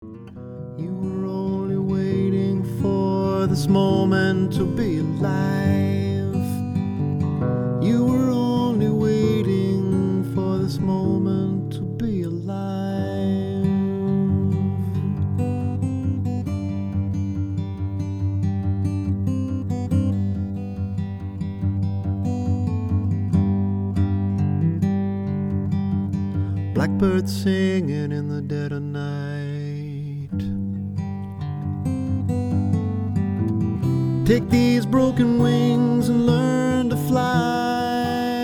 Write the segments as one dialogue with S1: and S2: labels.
S1: You were only waiting for this moment to be alive. You were only waiting for this moment to be alive. Blackbirds singing in the dead of night. Take these broken wings and learn to fly.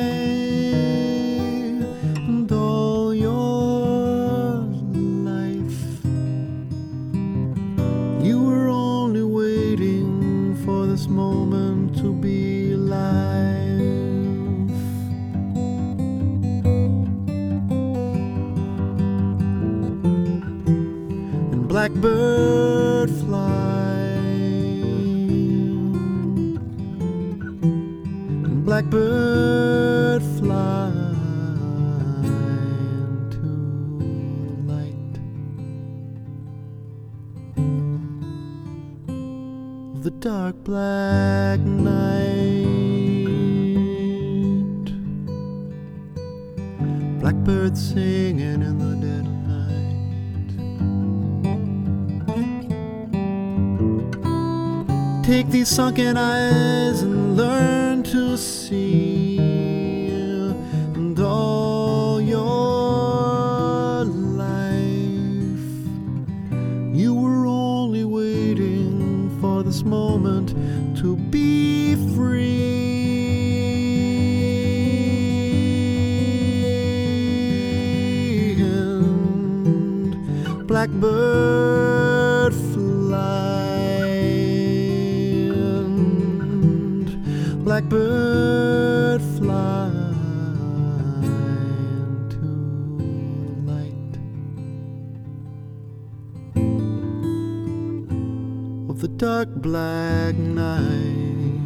S1: And all your life, you were only waiting for this moment to be alive. And blackbird fly. Blackbird fly into light of the dark black night. Blackbird singing in the dead of night. Take these sunken eyes and learn to see. And all your life, you were only waiting for this moment to be free. And blackbird fly. Blackbird fly into light of the dark black night.